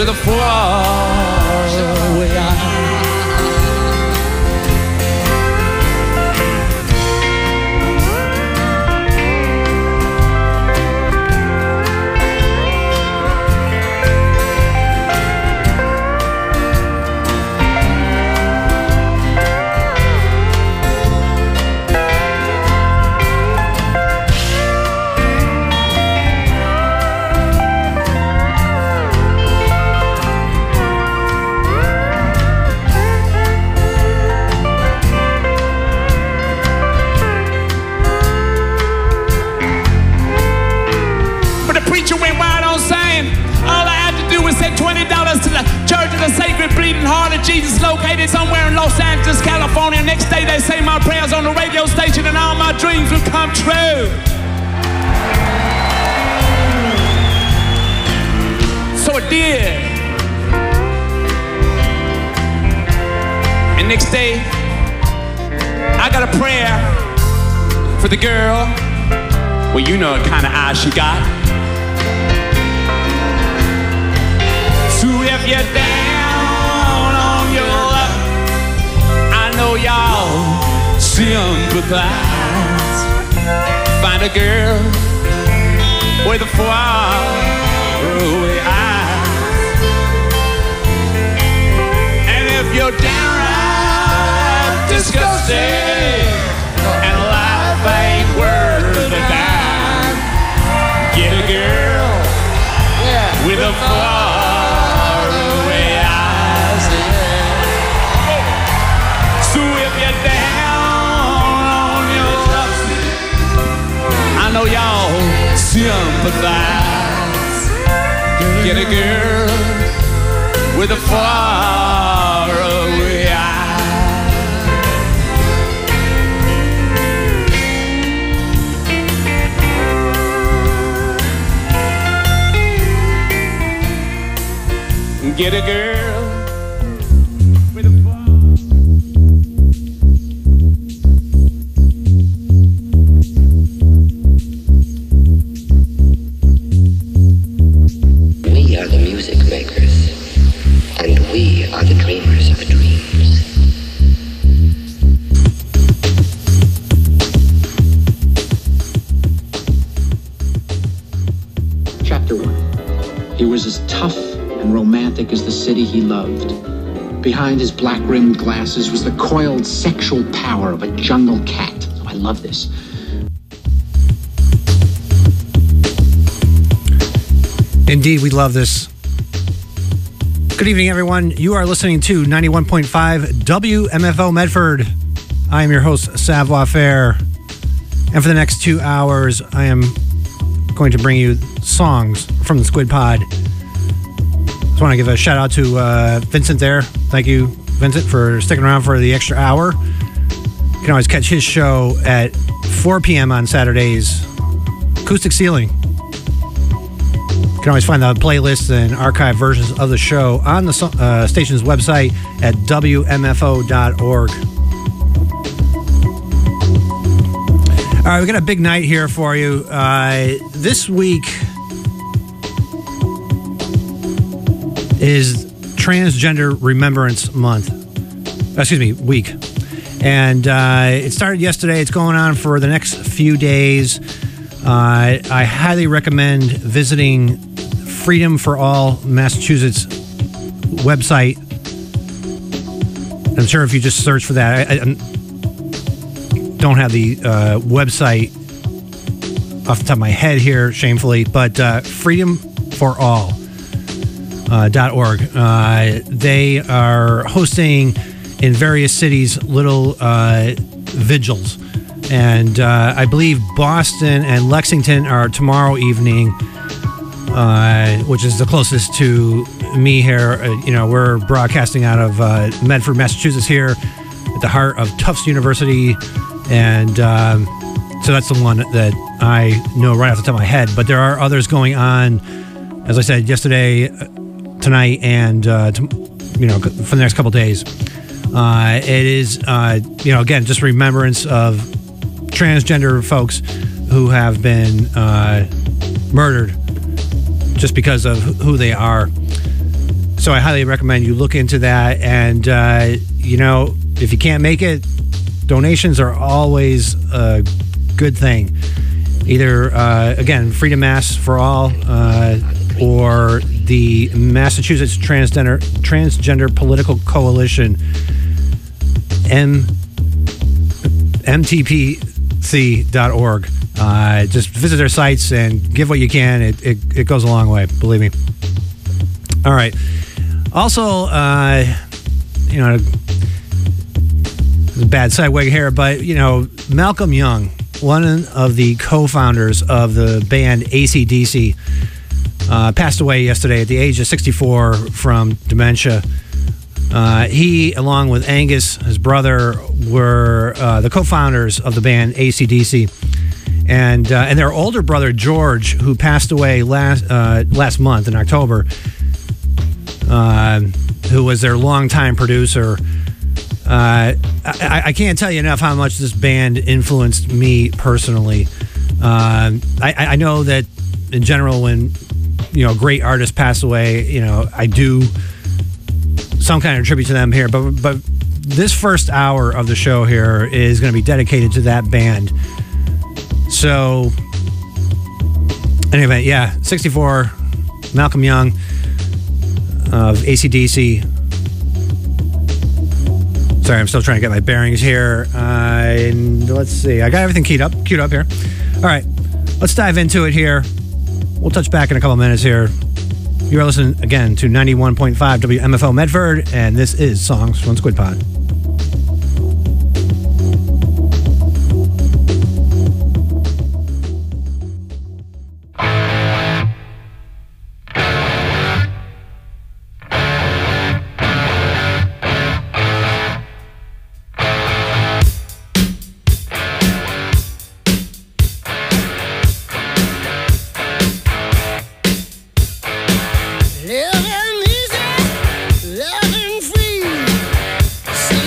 with a faraway eye. Jesus located somewhere in Los Angeles, California. Next day they say my prayers on the radio station and all my dreams will come true. So it did. And next day I got a prayer for the girl. Well, you know what kind of eyes she got. So if you're down on your luck, I know y'all sympathize. Find a girl with a faraway eyes. And if you're downright disgusted and life ain't worth a dime, get a girl with a faraway eyes. So if you're down on your luck, I know y'all sympathize. Get a girl with a faraway eyes. Get a girl with a We are the music makers, and we are the dreamers of dreams. Chapter 1. He was as tough and romantic as the city he loved. Behind his black-rimmed glasses was the coiled sexual power of a jungle cat. Oh, I love this. Indeed, we love this. Good evening, everyone. You are listening to 91.5 WMFO Medford. I am your host, Savoir Faire. And for the next 2 hours, I am going to bring you songs from the Squid Pod. Just want to give a shout out to Vincent there. Thank you, Vincent, for sticking around for the extra hour. You can always catch his show at 4 p.m. on Saturdays. Acoustic Ceiling. You can always find the playlists and archive versions of the show on the station's website at WMFO.org. All right, we got a big night here for you. This week is Transgender Remembrance Month. Week. And it started yesterday. It's going on for the next few days. I highly recommend visiting Freedom for All Massachusetts website. I'm sure if you just search for that, I don't have the website off the top of my head here, shamefully, but freedomforall.org. They are hosting in various cities little vigils. And I believe Boston and Lexington are tomorrow evening, which is the closest to me here. We're broadcasting out of Medford, Massachusetts here at the heart of Tufts University. And so that's the one that I know right off the top of my head. But there are others going on, as I said, yesterday, tonight, and for the next couple of days. It is, again, just remembrance of transgender folks who have been murdered just because of who they are. So I highly recommend you look into that. And, if you can't make it, donations are always a good thing. Either, again, Freedom Mass for All or the Massachusetts Transgender Political Coalition, mtpc.org. Just visit their sites and give what you can. It goes a long way, believe me. All right. Also, it's a bad segue here, but, Malcolm Young, one of the co-founders of the band AC/DC, passed away yesterday at the age of 64 from dementia. He, along with Angus, his brother, were the co-founders of the band AC/DC. And their older brother, George, who passed away last month in October, who was their longtime producer. I can't tell you enough how much this band influenced me personally. I know that in general, when great artists pass away, I do some kind of tribute to them here. But this first hour of the show here is going to be dedicated to that band. So anyway, 64, Malcolm Young of AC/DC. Sorry, I'm still trying to get my bearings here. Let's see. I got everything queued up here. All right, let's dive into it here. We'll touch back in a couple minutes here. You're listening again to 91.5 WMFO Medford, and this is Songs from Squid Pod. Living easy, loving free.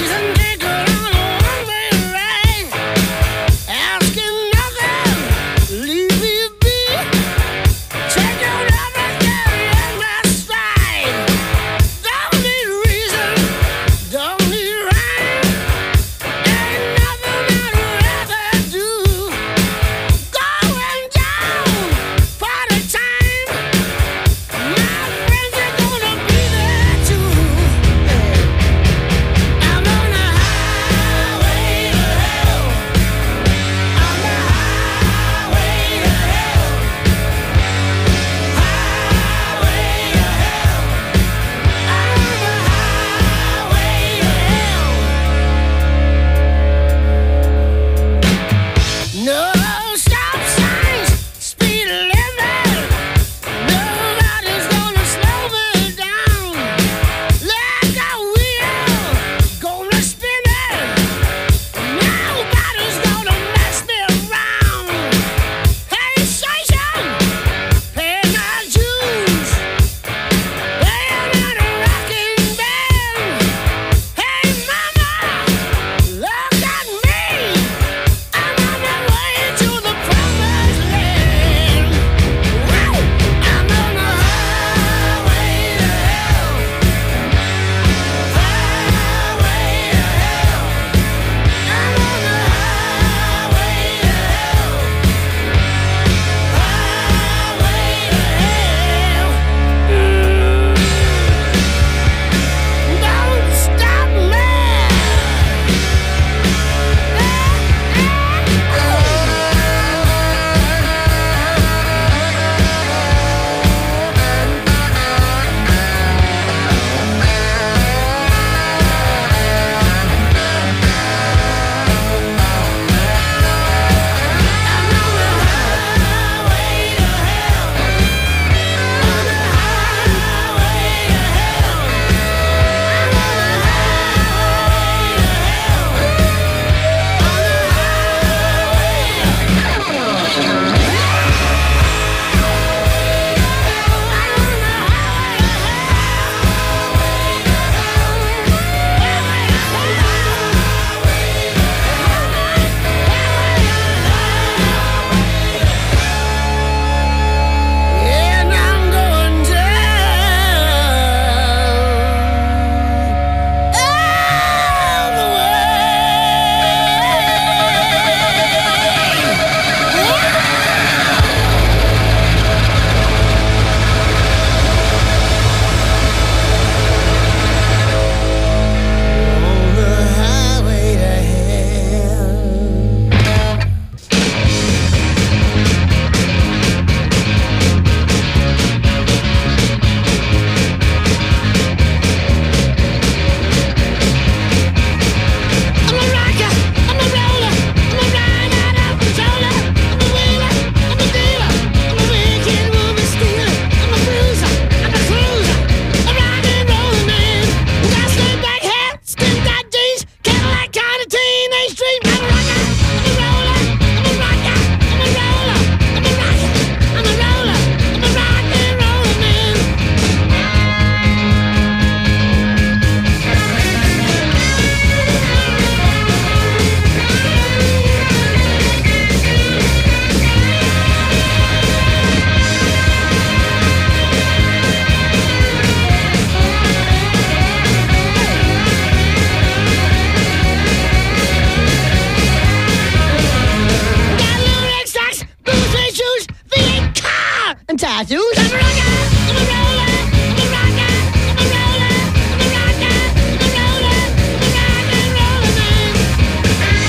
tattoos. I'm a rocker, I'm a roller, I'm a rocker, I'm a roller, I'm a rocker, I'm a roller, I'm a rock and roller man.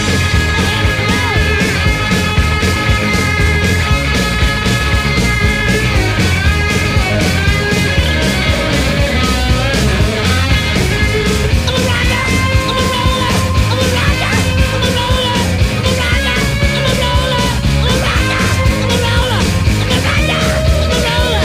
I'm a rocker, I'm a roller, I'm a rocker, I'm a rocker, I'm a roller, I'm a rocker, I'm a roller, I'm a rocker, I'm a roller.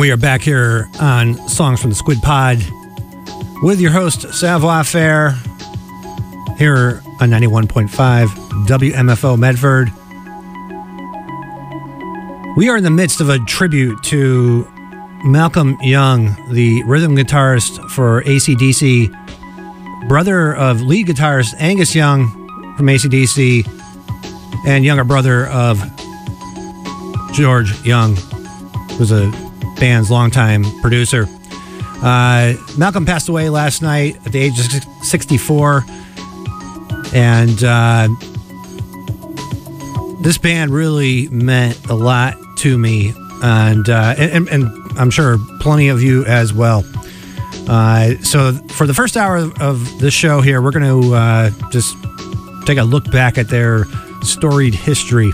We are back here on Songs from the Squid Pod with your host, Savoir Faire, here on 91.5 WMFO Medford. We are in the midst of a tribute to Malcolm Young, the rhythm guitarist for AC/DC, brother of lead guitarist Angus Young from AC/DC, and younger brother of George Young, who was a band's longtime producer. Malcolm passed away last night at the age of 64, and this band really meant a lot to me, and I'm sure plenty of you as well. So for the first hour of this show here, we're going to just take a look back at their storied history.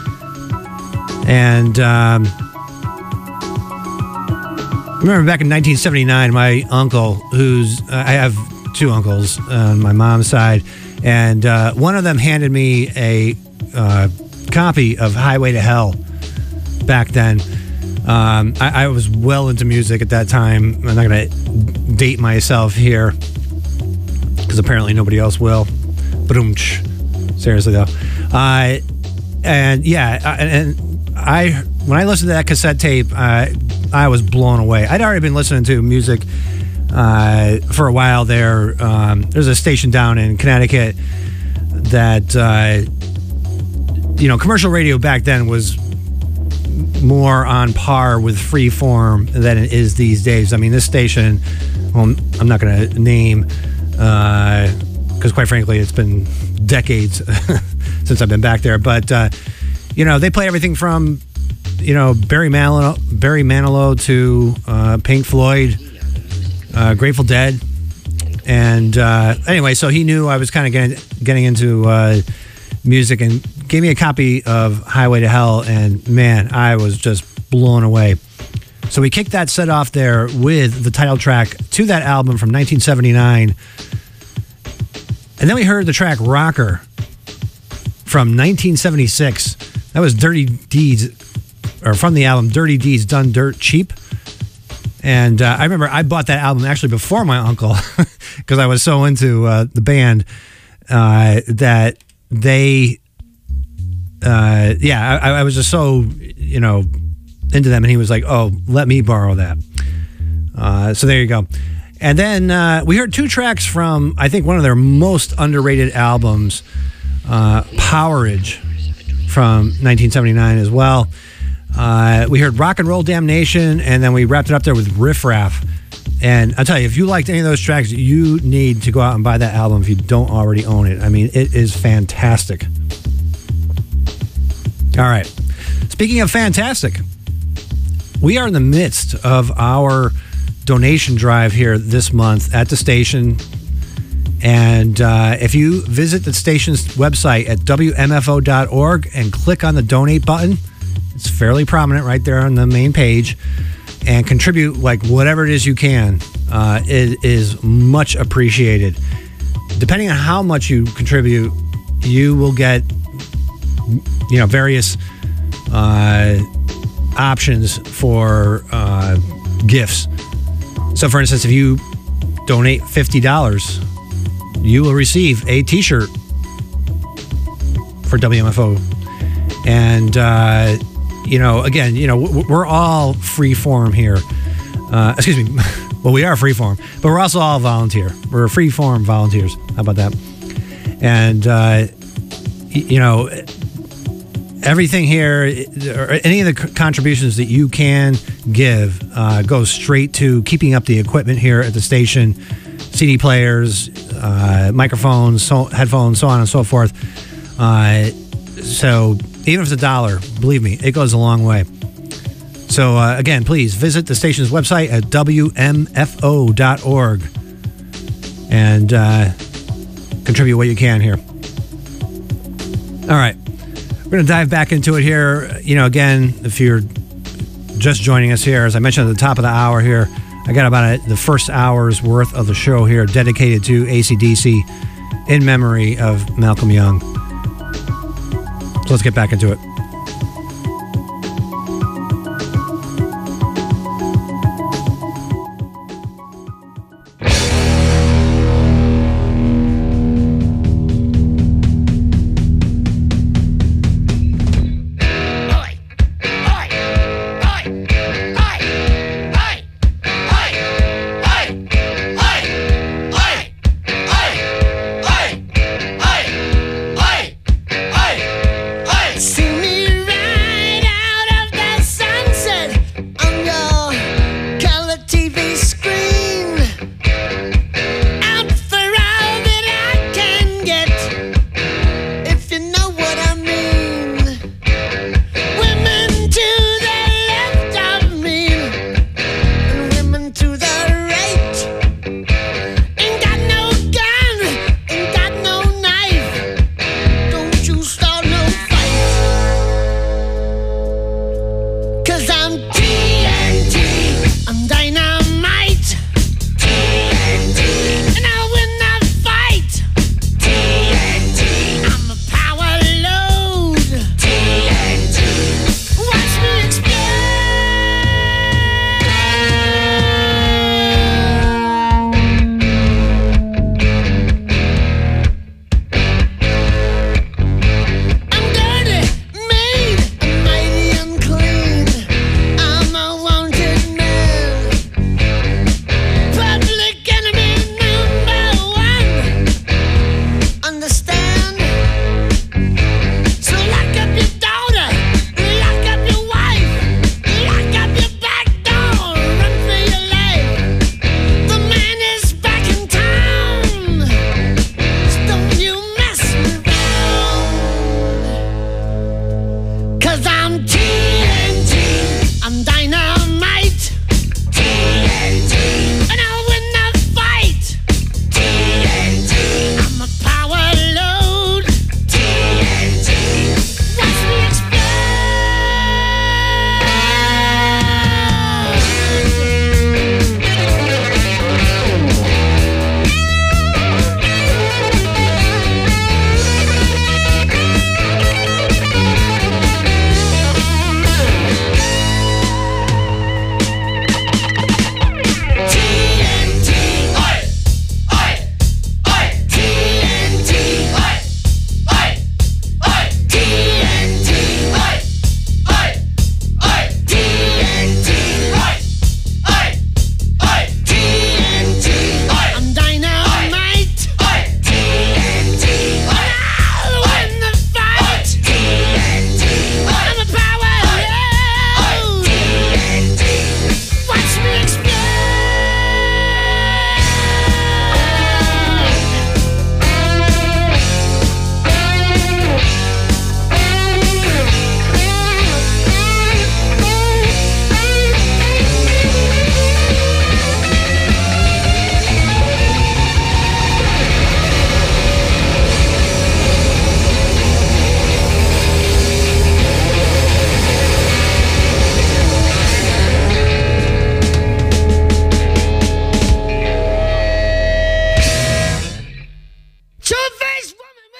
And remember back in 1979, my uncle, I have two uncles on my mom's side, and one of them handed me a copy of Highway to Hell back then. I was well into music at that time. I'm not going to date myself here because apparently nobody else will. Ba-doom-tsh. Seriously though. And when I listened to that cassette tape, I was blown away. I'd already been listening to music for a while there. There's a station down in Connecticut that, commercial radio back then was more on par with Freeform than it is these days. I mean, this station, well, I'm not going to name, because quite frankly, it's been decades since I've been back there. But, they play everything from, Barry Manilow to Pink Floyd, Grateful Dead. And anyway, so he knew I was kind of getting into music and gave me a copy of Highway to Hell, and man, I was just blown away. So we kicked that set off there with the title track to that album from 1979. And then we heard the track Rocker from 1976. That was Dirty Deeds, or from the album Dirty Deeds Done Dirt Cheap. And I remember I bought that album actually before my uncle because I was so into the band that they... I was just so, into them, and he was like, oh, let me borrow that. So there you go. And then we heard two tracks from, I think, one of their most underrated albums, Powerage, from 1979 as well. We heard Rock and Roll Damnation, and then we wrapped it up there with Riff Raff. And I'll tell you, if you liked any of those tracks, you need to go out and buy that album if you don't already own it. I mean, it is fantastic. All right. Speaking of fantastic, we are in the midst of our donation drive here this month at the station. And if you visit the station's website at WMFO.org and click on the donate button, it's fairly prominent right there on the main page, and contribute like whatever it is you can. It is much appreciated. Depending on how much you contribute, you will get various options for gifts. So for instance, if you donate $50, you will receive a t-shirt for WMFO. And again, we're all free form here. Excuse me. Well, we are free form, but we're also all volunteer. We're free form volunteers. How about that? And everything here, or any of the contributions that you can give, goes straight to keeping up the equipment here at the station, CD players, microphones, headphones, so on and so forth. So even if it's $1, believe me, it goes a long way. So again, please visit the station's website at WMFO.org and contribute what you can here. All right. We're going to dive back into it here. Again, if you're just joining us here, as I mentioned at the top of the hour here, I got about the first hour's worth of the show here dedicated to AC/DC in memory of Malcolm Young. So let's get back into it.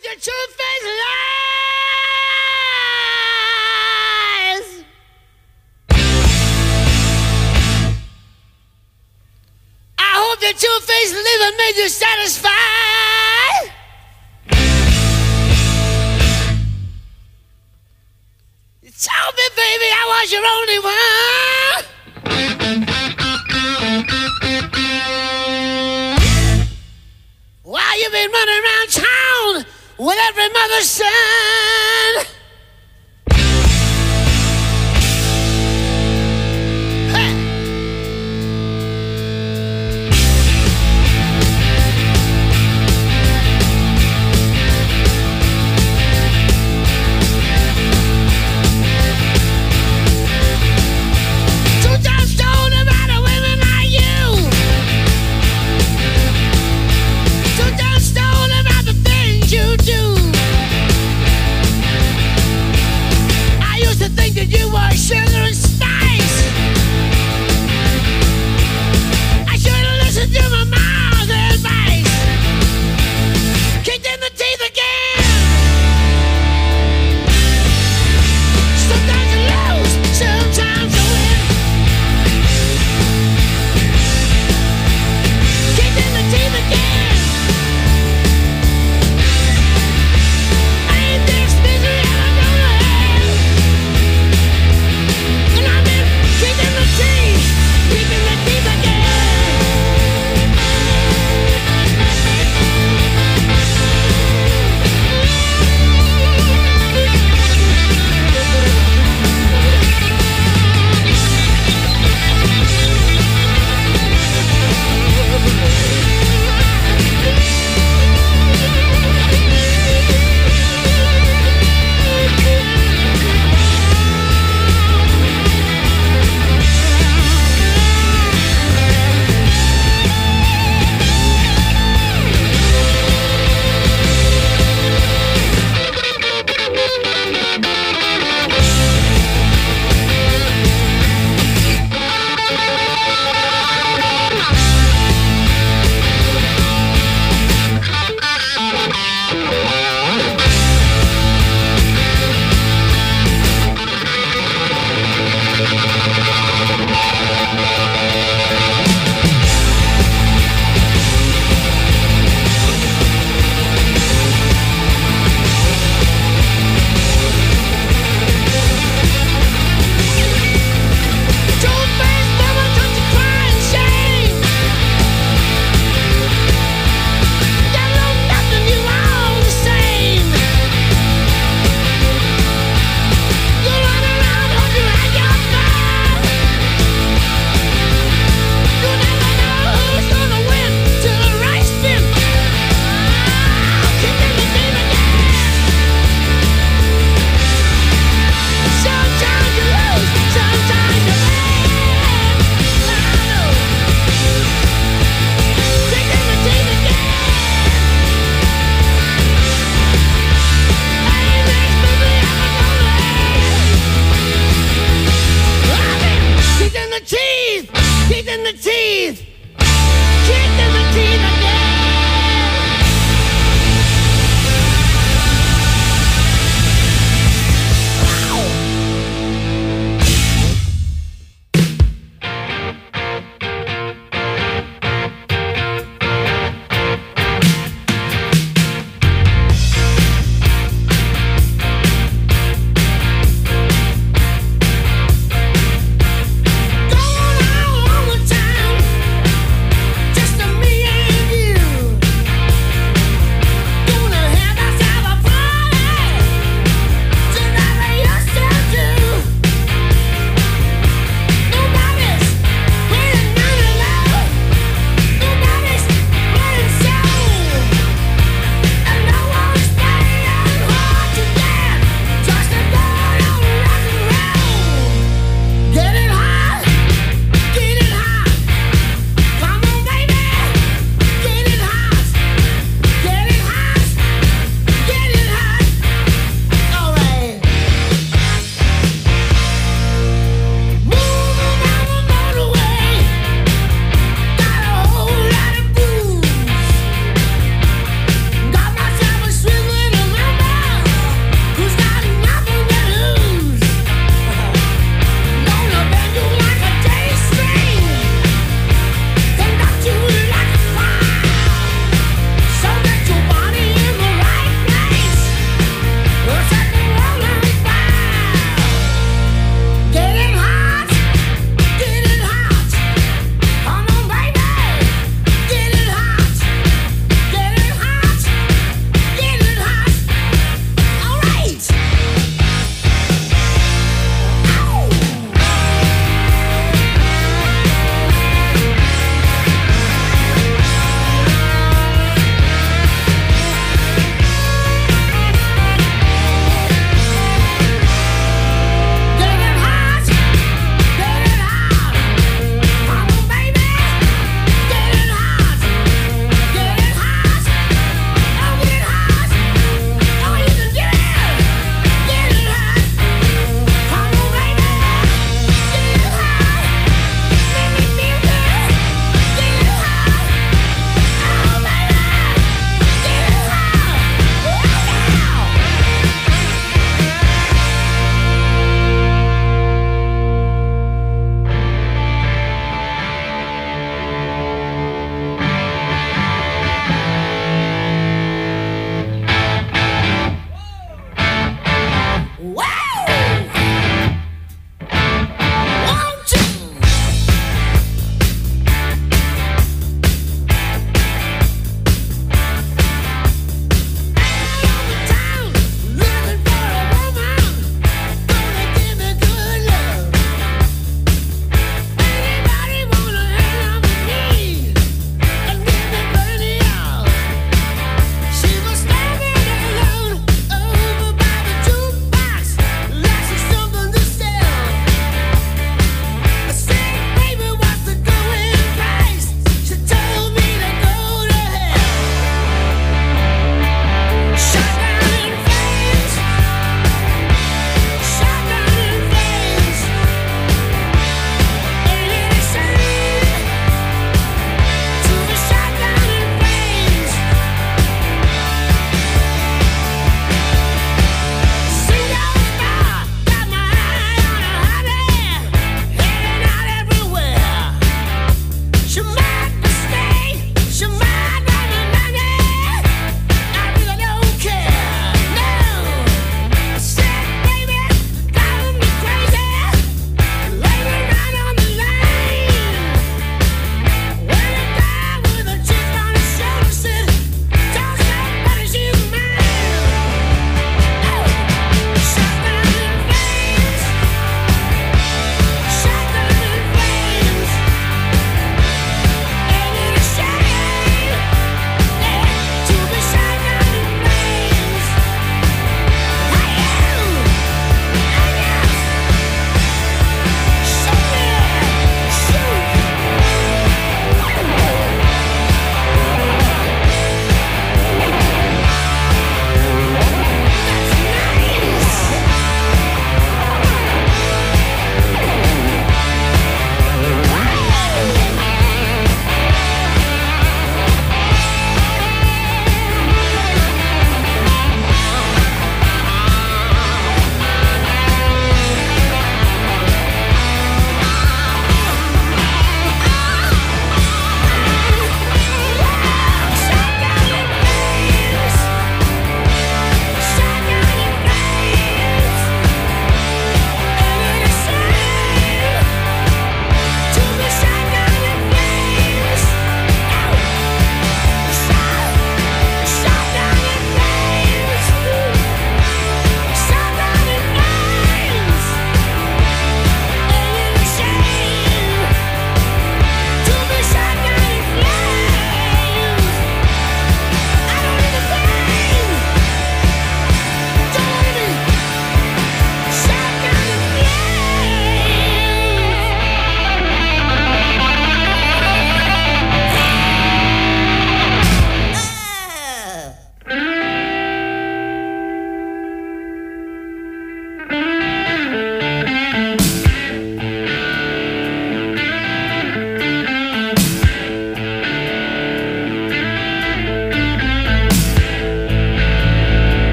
with your two-faced lies. I hope the two-faced liver made you satisfied. You told me, baby, I was your only one. While you've been running around town with every mother's son. Hey. Two times told about a women like you. Two times told about the things you do.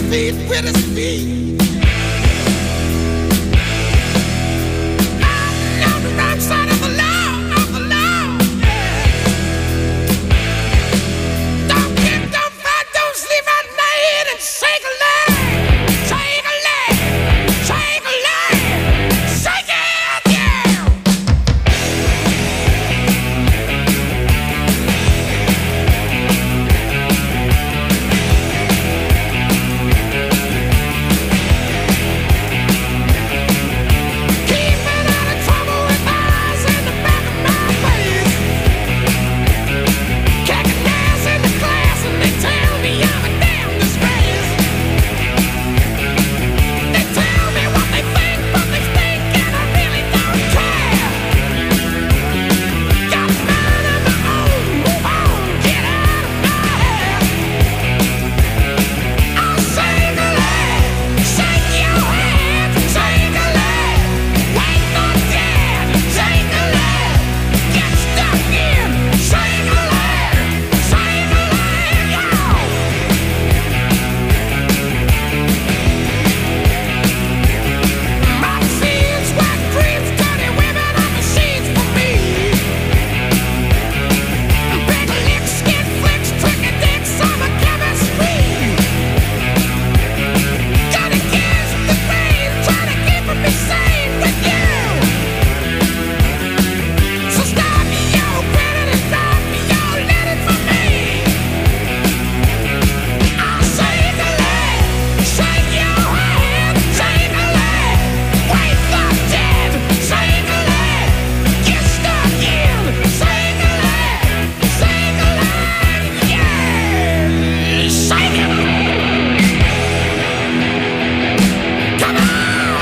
feet with his feet. I'm on the wrong side of the law, of the law. Don't kick, don't fight, don't sleep at night and shake a leg, shake a leg, shake a leg, shake it, yeah. Keeping out of trouble with eyes in the back of my face. Kicking ass in the class and they tell me I'm a damn disgrace. They tell me what they think, but they think, and I really don't care. Got a mind of my own, move on, get out of my head. I'll shake a leg, shake your head, shake a leg. Wake the dead, shake a leg. Get stuck in, shake a leg, yo. Magazines, wet dreams, dirty women on the sheets for me. Big licks, skin flicks, tricky dicks on the chemistry. Johnny gives the pain, trying to keep me sane with you. So stop your grinning and stop your letting for me. I'll shake a leg, shake your head, shake a leg. Wake the dead, shake a leg. Get stuck in, shake a leg, yeah. Shake it. Come on.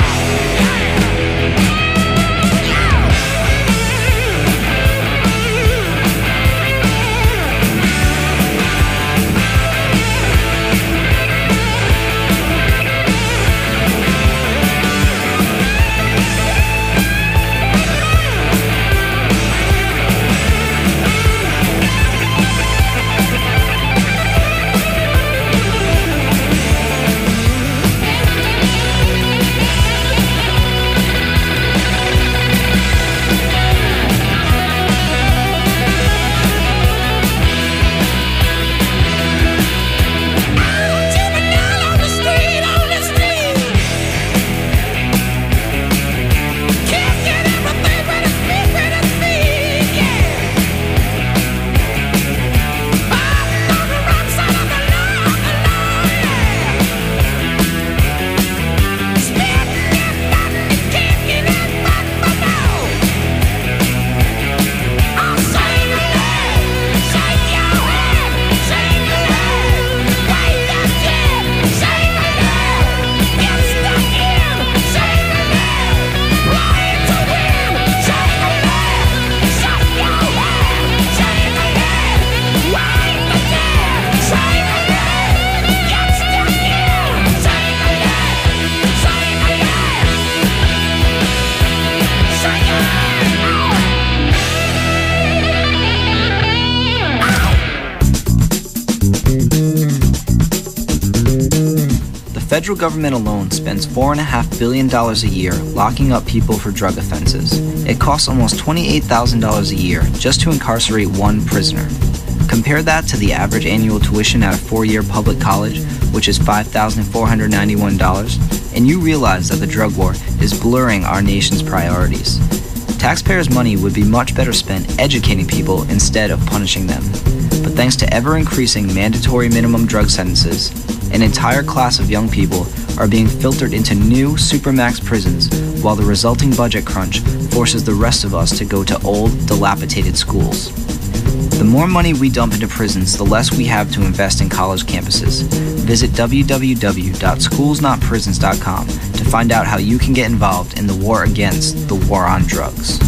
Juvenile on the street, kicking everything with his feet, yeah. I'm on the wrong side of the law, yeah. Spitting and fighting and kicking and fighting, but no. I'll shake a leg, shake your head, shake a leg. Wake the dead, shake a leg. Get stuck in, shake a leg. Playing to win, shake a leg. Shut your head, shake a leg. Wake the dead, shake a leg. Get stuck in, shake a leg. Shake a leg. Shake it. The federal government alone spends $4.5 billion a year locking up people for drug offenses. It costs almost $28,000 a year just to incarcerate one prisoner. Compare that to the average annual tuition at a 4-year public college, which is $5,491, and you realize that the drug war is blurring our nation's priorities. Taxpayers' money would be much better spent educating people instead of punishing them. But thanks to ever-increasing mandatory minimum drug sentences, an entire class of young people are being filtered into new supermax prisons, while the resulting budget crunch forces the rest of us to go to old, dilapidated schools. The more money we dump into prisons, the less we have to invest in college campuses. Visit www.schoolsnotprisons.com to find out how you can get involved in the war against the war on drugs.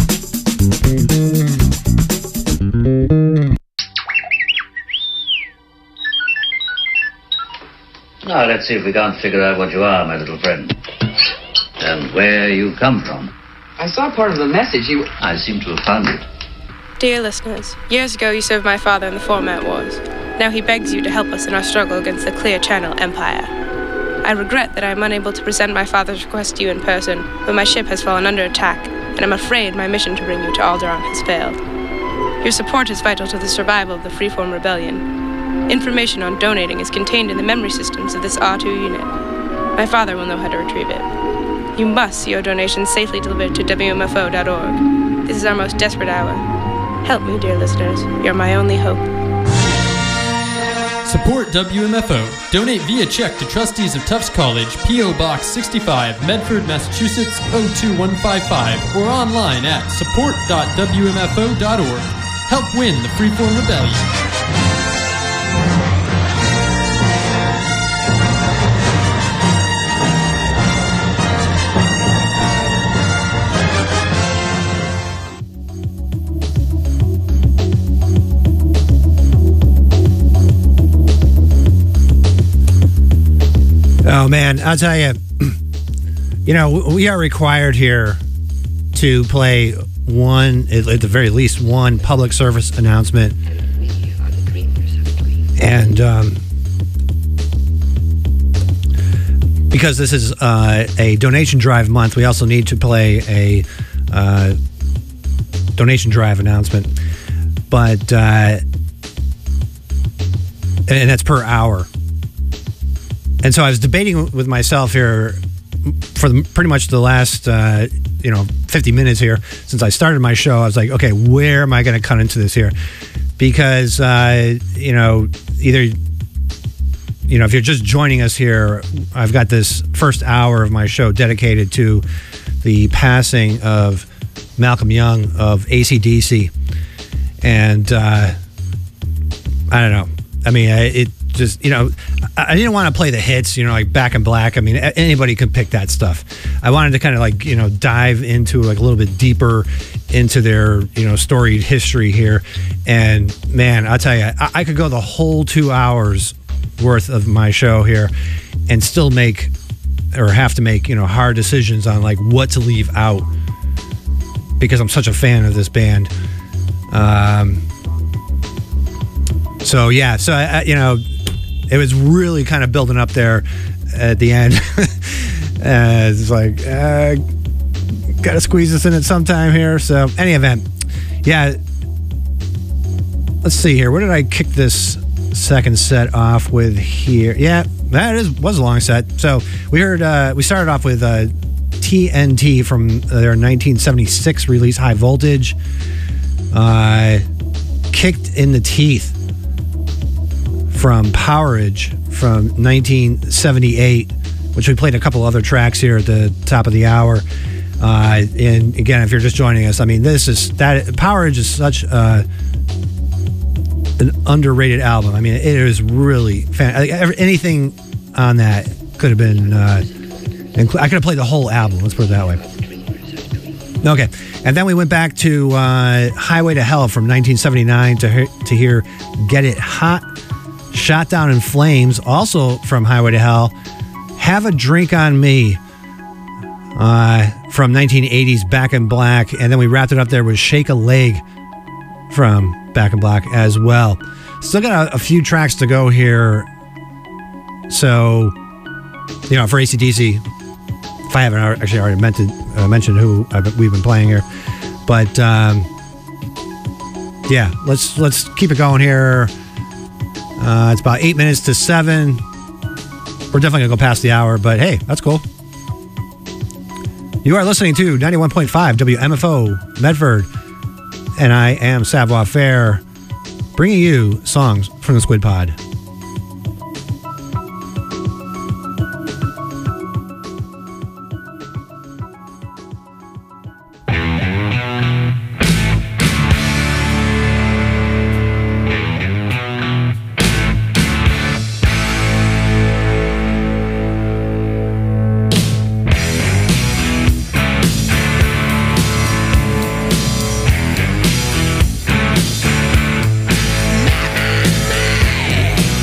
Now, let's see if we can't figure out what you are, my little friend. And where you come from. I saw part of the message. I seem to have found it. Dear listeners, years ago you served my father in the Format Wars. Now he begs you to help us in our struggle against the Clear Channel Empire. I regret that I am unable to present my father's request to you in person, but my ship has fallen under attack, and I'm afraid my mission to bring you to Alderaan has failed. Your support is vital to the survival of the Freeform Rebellion. Information on donating is contained in the memory systems of this R2 unit. My father will know how to retrieve it. You must see your donations safely delivered to WMFO.org. This is our most desperate hour. Help me, dear listeners. You're my only hope. Support WMFO. Donate via check to Trustees of Tufts College, P.O. Box 65, Medford, Massachusetts 02155, or online at support.wmfo.org. Help win the Freeform Rebellion. Oh, man, I'll tell you, we are required here to play one, at the very least, one public service announcement. And because this is a donation drive month, we also need to play a donation drive announcement. But, and that's per hour. And so I was debating with myself here for pretty much the last, 50 minutes here since I started my show. I was like, okay, where am I going to cut into this here? Because, either, if you're just joining us here, I've got this first hour of my show dedicated to the passing of Malcolm Young of AC/DC. And I don't know. I mean, it just, I didn't want to play the hits, like Back in Black. I mean, anybody could pick that stuff. I wanted to kind of dive into a little bit deeper into their, storied history here. And man, I'll tell you, I could go the whole 2 hours worth of my show here and still have to make, hard decisions on what to leave out because I'm such a fan of this band. So yeah, it was really kind of building up there at the end. It's like, got to squeeze this in at some time here. So, any event, yeah. Let's see here. Where did I kick this second set off with here? Yeah, that was a long set. So we started off with TNT from their 1976 release, High Voltage. Kicked in the Teeth from Powerage from 1978, which we played a couple other tracks here at the top of the hour. And again, if you're just joining us, I mean, Powerage is such an underrated album. I mean, it is really anything on that could have been. I could have played the whole album. Let's put it that way. Okay, and then we went back to Highway to Hell from 1979 to hear Get It Hot. Shot Down in Flames, also from Highway to Hell. Have a Drink on Me from 1980's Back in Black. And then we wrapped it up there with Shake a Leg from Back in Black as well. Still got a few tracks to go here. So, for AC/DC, if I haven't actually already mentioned who we've been playing here. But, yeah, let's keep it going here. It's about 8 minutes to 7. We're definitely going to go past the hour, but hey, that's cool. You are listening to 91.5 WMFO Medford, and I am Savoir Faire, bringing you songs from the Squid Pod. Hey!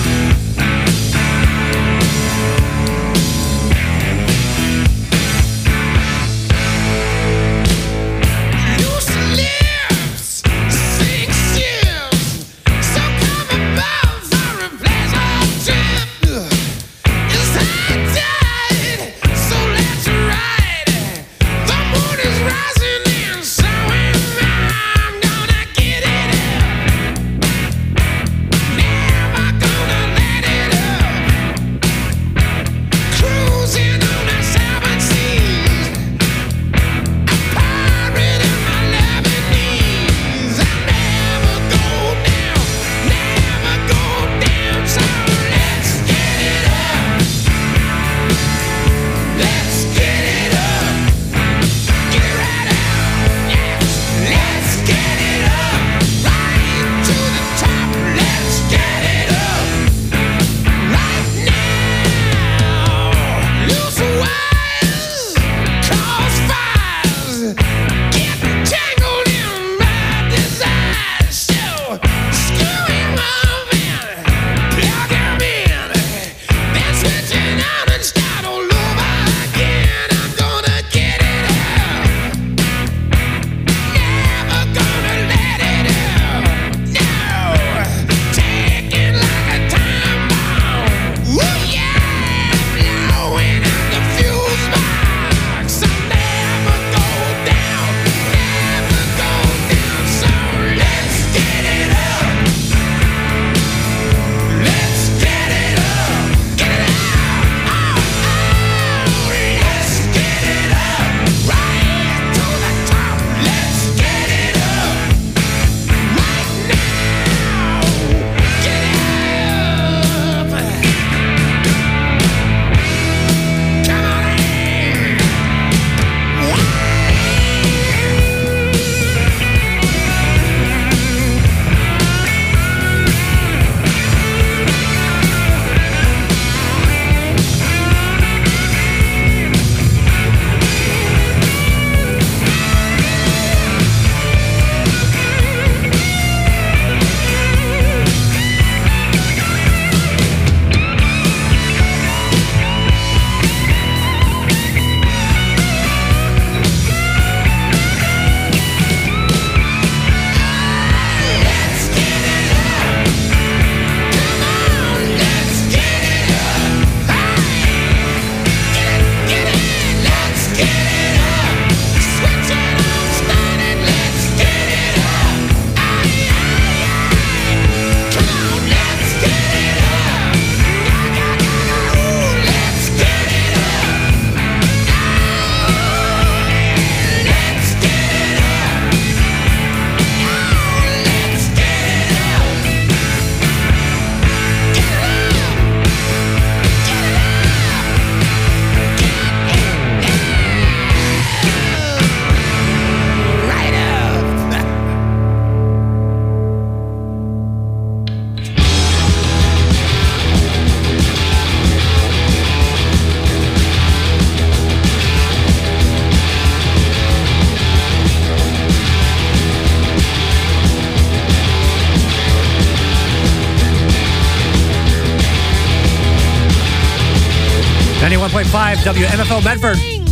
101.5 WMFO Medford.